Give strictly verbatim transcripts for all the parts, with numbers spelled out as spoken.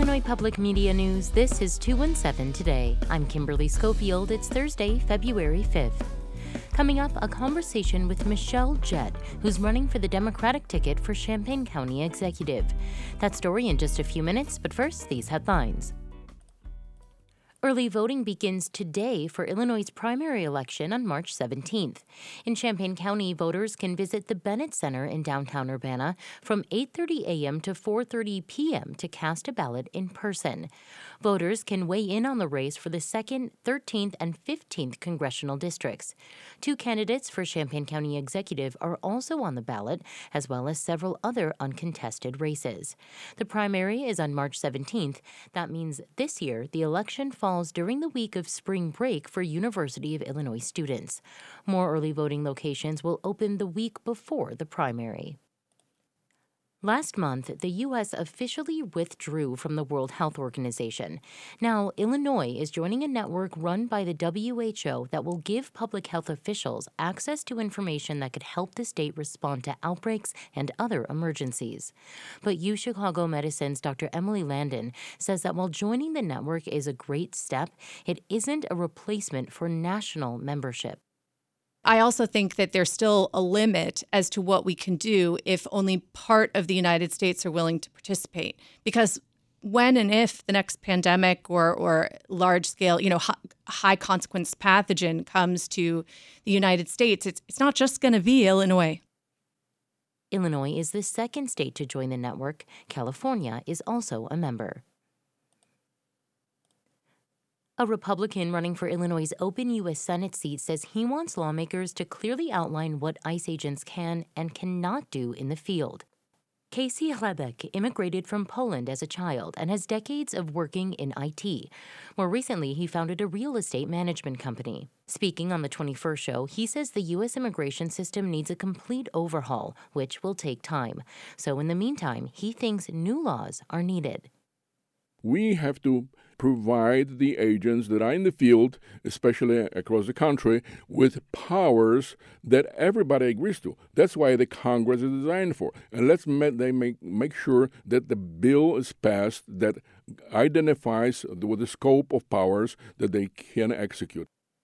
Illinois Public Media News, this is two one seven Today. I'm Kimberly Schofield. It's Thursday, February fifth. Coming up, a conversation with Michelle Jett, who's running for the Democratic ticket for Champaign County Executive. That story in just a few minutes, but first, these headlines. Early voting begins today for Illinois' primary election on March seventeenth. In Champaign County, voters can visit the Bennett Center in downtown Urbana from eight thirty a.m. to four thirty p.m. to cast a ballot in person. Voters can weigh in on the race for the second, thirteenth, and fifteenth congressional districts. Two candidates for Champaign County Executive are also on the ballot, as well as several other uncontested races. The primary is on March seventeenth. That means this year the election falls during the week of spring break for University of Illinois students. More early voting locations will open the week before the primary. Last month, the U S officially withdrew from the World Health Organization. Now, Illinois is joining a network run by the W H O that will give public health officials access to information that could help the state respond to outbreaks and other emergencies. But U Chicago Medicine's Doctor Emily Landon says that while joining the network is a great step, it isn't a replacement for national membership. I also think that there's still a limit as to what we can do if only part of the United States are willing to participate. Because when and if the next pandemic or or large scale, you know, high, high consequence pathogen comes to the United States, it's it's not just going to be Illinois. Illinois is the second state to join the network. California is also a member. A Republican running for Illinois' open U S Senate seat says he wants lawmakers to clearly outline what ICE agents can and cannot do in the field. Casey Hlebek immigrated from Poland as a child and has decades of working in I T. More recently, he founded a real estate management company. Speaking on the twenty-first show, he says the U S immigration system needs a complete overhaul, which will take time. So in the meantime, he thinks new laws are needed. We have to provide the agents that are in the field, especially across the country, with powers that everybody agrees to. That's why the Congress is designed for. And let's make, they make, make sure that the bill is passed that identifies the, the scope of powers that they can execute.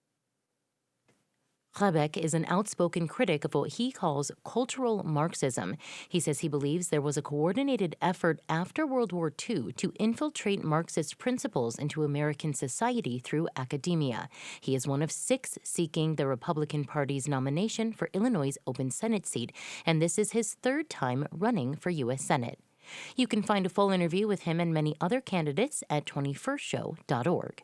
Hlebek is an outspoken critic of what he calls cultural Marxism. He says he believes there was a coordinated effort after World War Two to infiltrate Marxist principles into American society through academia. He is one of six seeking the Republican Party's nomination for Illinois' open Senate seat, and this is his third time running for U S Senate. You can find a full interview with him and many other candidates at twenty-first show dot org.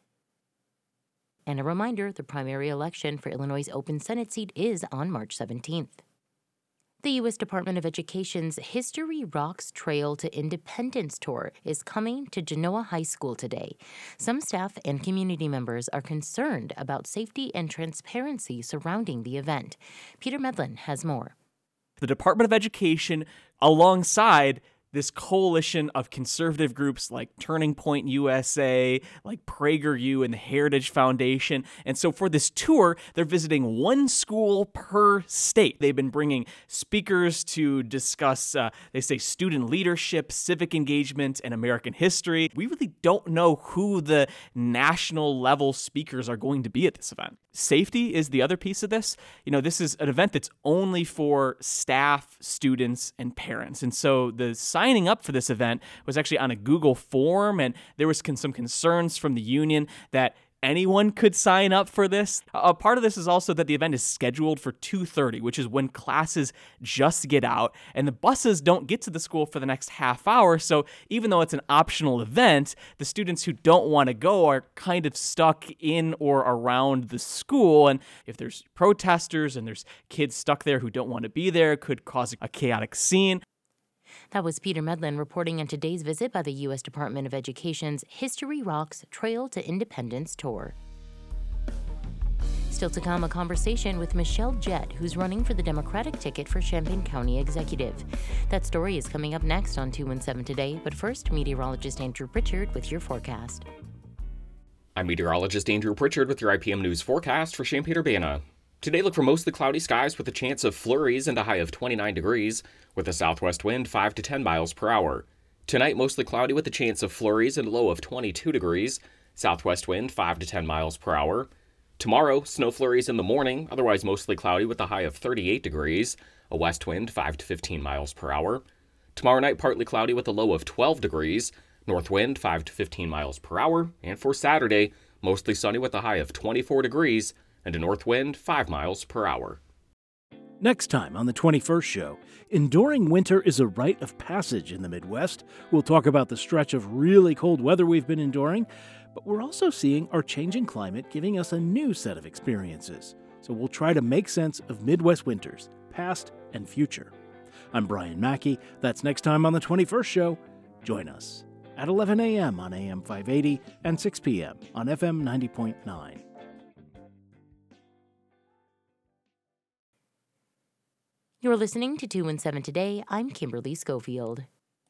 And a reminder, the primary election for Illinois' open Senate seat is on March seventeenth. The U S Department of Education's History Rocks Trail to Independence tour is coming to Genoa High School today. Some staff and community members are concerned about safety and transparency surrounding the event. Peter Medlin has more. The Department of Education, alongside this coalition of conservative groups like Turning Point U S A, like PragerU and the Heritage Foundation. And so for this tour, they're visiting one school per state. They've been bringing speakers to discuss, uh, they say, student leadership, civic engagement, and American history. We really don't know who the national level speakers are going to be at this event. Safety is the other piece of this. You know, this is an event that's only for staff, students, and parents. And so the signing up for this event was actually on a Google form, and there was con- some concerns from the union that anyone could sign up for this. A part of this is also that the event is scheduled for two thirty, which is when classes just get out, and the buses don't get to the school for the next half hour. So even though it's an optional event, the students who don't want to go are kind of stuck in or around the school. And if there's protesters and there's kids stuck there who don't want to be there, it could cause a chaotic scene. That was Peter Medlin reporting on today's visit by the U S Department of Education's History Rocks Trail to Independence tour. Still to come, a conversation with Michelle Jett, who's running for the Democratic ticket for Champaign County Executive. That story is coming up next on two one seven Today, but first, meteorologist Andrew Pritchard with your forecast. I'm meteorologist Andrew Pritchard with your I P M News forecast for Champaign-Urbana. Today, look for mostly cloudy skies with a chance of flurries and a high of twenty-nine degrees, with a southwest wind five to ten miles per hour. Tonight, mostly cloudy with a chance of flurries and a low of twenty-two degrees. Southwest wind five to ten miles per hour. Tomorrow, snow flurries in the morning, otherwise mostly cloudy with a high of thirty-eight degrees. A west wind five to fifteen miles per hour. Tomorrow night, partly cloudy with a low of twelve degrees. North wind five to fifteen miles per hour. And for Saturday, mostly sunny with a high of twenty-four degrees and a north wind five miles per hour. Next time on the twenty-first show, enduring winter is a rite of passage in the Midwest. We'll talk about the stretch of really cold weather we've been enduring, but we're also seeing our changing climate giving us a new set of experiences. So we'll try to make sense of Midwest winters, past and future. I'm Brian Mackey. That's next time on the twenty-first show. Join us at eleven a.m. on A M five eighty and six p.m. on F M ninety point nine. You're listening to two one seven Today. I'm Kimberly Schofield.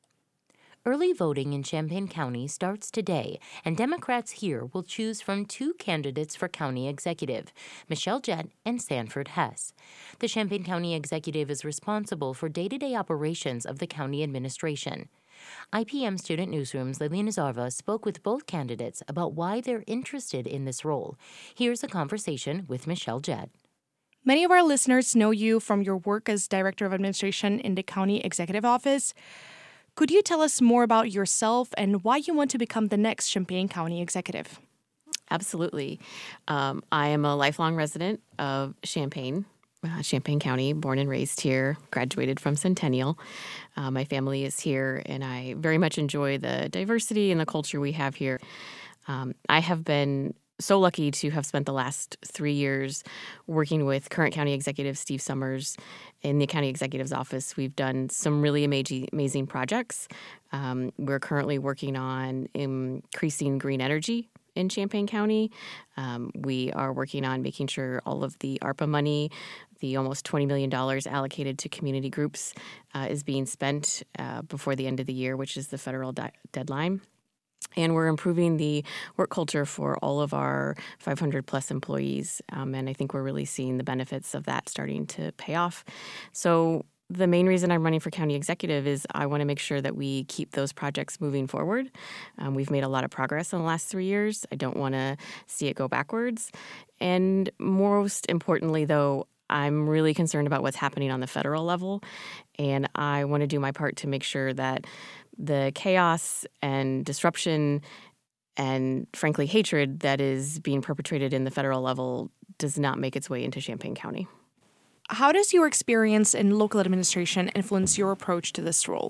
Early voting in Champaign County starts today, and Democrats here will choose from two candidates for county executive, Michelle Jett and Sanford Hess. The Champaign County executive is responsible for day-to-day operations of the county administration. I P M Student Newsroom's Lilina Zarva spoke with both candidates about why they're interested in this role. Here's a conversation with Michelle Jett. Many of our listeners know you from your work as Director of Administration in the County Executive Office. Could you tell us more about yourself and why you want to become the next Champaign County Executive? Absolutely. Um, I am a lifelong resident of Champaign, uh, Champaign County, born and raised here, graduated from Centennial. Uh, my family is here, and I very much enjoy the diversity and the culture we have here. Um, I have been so lucky to have spent the last three years working with current county executive Steve Summers in the county executive's office. We've done some really amazing, amazing projects. Um, we're currently working on increasing green energy in Champaign County. Um, we are working on making sure all of the ARPA money, the almost twenty million dollars allocated to community groups, uh, is being spent uh, before the end of the year, which is the federal di- deadline. And we're improving the work culture for all of our five hundred plus employees. Um, and I think we're really seeing the benefits of that starting to pay off. So the main reason I'm running for county executive is I want to make sure that we keep those projects moving forward. Um, we've made a lot of progress in the last three years. I don't want to see it go backwards. And most importantly, though, I'm really concerned about what's happening on the federal level. And I want to do my part to make sure that the chaos and disruption and, frankly, hatred that is being perpetrated in the federal level does not make its way into Champaign County. How does your experience in local administration influence your approach to this role?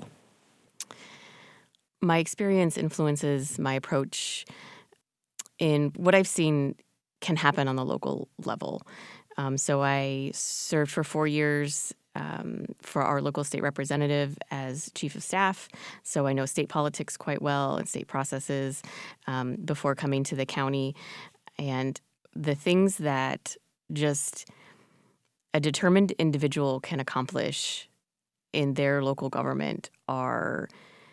My experience influences my approach in what I've seen can happen on the local level. Um, so I served for four years um, for our local state representative as chief of staff. So I know state politics quite well and state processes um, before coming to the county. And the things that just a determined individual can accomplish in their local government are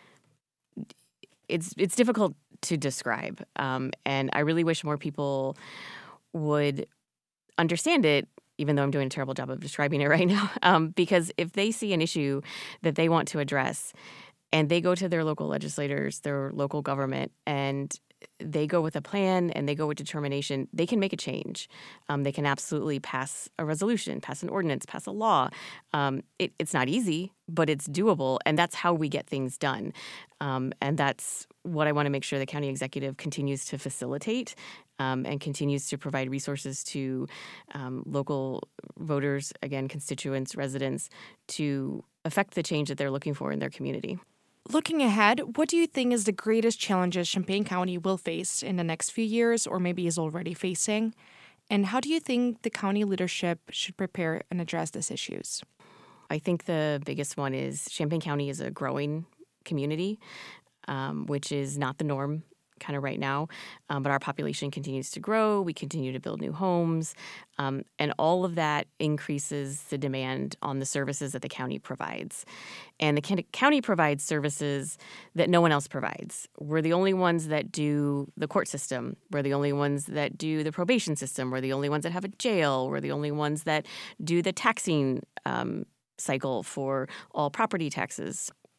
it's it's difficult to describe. Um, and I really wish more people would understand it, even though I'm doing a terrible job of describing it right now, um, because if they see an issue that they want to address and they go to their local legislators, their local government, and they go with a plan and they go with determination, they can make a change. Um, they can absolutely pass a resolution, pass an ordinance, pass a law. Um, it, it's not easy, but it's doable, and that's how we get things done. Um, and that's what I want to make sure the county executive continues to facilitate um, and continues to provide resources to um, local voters, again, constituents, residents, to affect the change that they're looking for in their community. Looking ahead, what do you think is the greatest challenges Champaign County will face in the next few years or maybe is already facing? And how do you think the county leadership should prepare and address these issues? I think the biggest one is Champaign County is a growing community, um, which is not the norm kind of right now. Um, but our population continues to grow. We continue to build new homes. Um, and all of that increases the demand on the services that the county provides. And the county provides services that no one else provides. We're the only ones that do the court system. We're the only ones that do the probation system. We're the only ones that have a jail. We're the only ones that do the taxing um, cycle for all property taxes.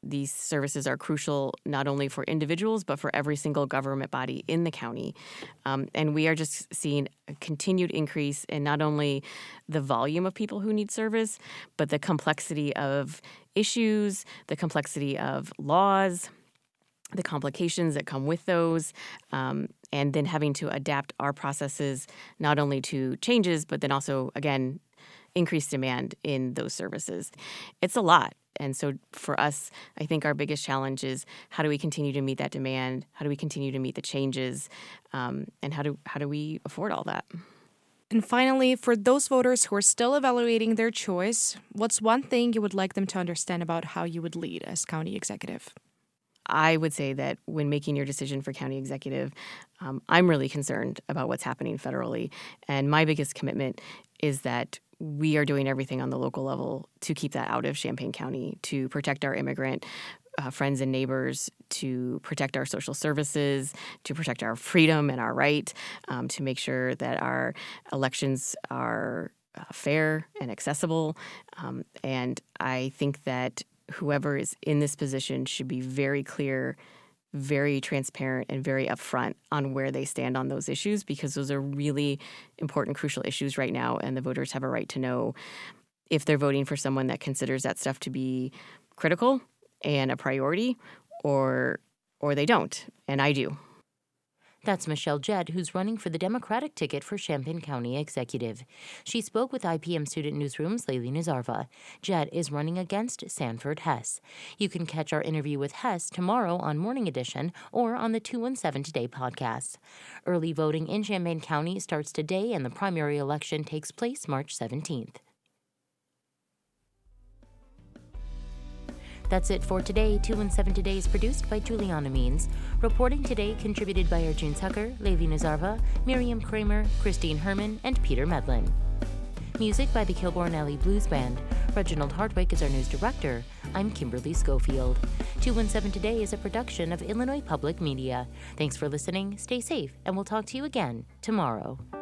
these services are crucial not only for individuals, but for every single government body in the county. Um, and we are just seeing a continued increase in not only the volume of people who need service, but the complexity of issues, the complexity of laws, the complications that come with those, um, and then having to adapt our processes not only to changes, but then also, again, increased demand in those services. It's a lot. And so for us, I think our biggest challenge is how do we continue to meet that demand? How do we continue to meet the changes? Um, and how do how do we afford all that? And finally, for those voters who are still evaluating their choice, what's one thing you would like them to understand about how you would lead as county executive? I would say that when making your decision for county executive, um, I'm really concerned about what's happening federally. And my biggest commitment is that we are doing everything on the local level to keep that out of Champaign County, to protect our immigrant uh, friends and neighbors, to protect our social services, to protect our freedom and our right, um, to make sure that our elections are uh, fair and accessible. Um, and I think that whoever is in this position should be very clear, very transparent, and very upfront on where they stand on those issues, because those are really important, crucial issues right now, and the voters have a right to know if they're voting for someone that considers that stuff to be critical and a priority, or or they don't, and I do. That's Michelle Jett, who's running for the Democratic ticket for Champaign County Executive. She spoke with I P M Student Newsroom's Leili Nazarova. Jett is running against Sanford Hess. You can catch our interview with Hess tomorrow on Morning Edition or on the two one seven Today podcast. Early voting in Champaign County starts today, and the primary election takes place March seventeenth. That's it for today. two one seven Today is produced by Juliana Means. Reporting today contributed by Arjun Tucker, Leili Nazarova, Miriam Kramer, Christine Herman, and Peter Medlin. Music by the Kilborn Alley Blues Band. Reginald Hardwick is our news director. I'm Kimberly Schofield. two one seven Today is a production of Illinois Public Media. Thanks for listening, stay safe, and we'll talk to you again tomorrow.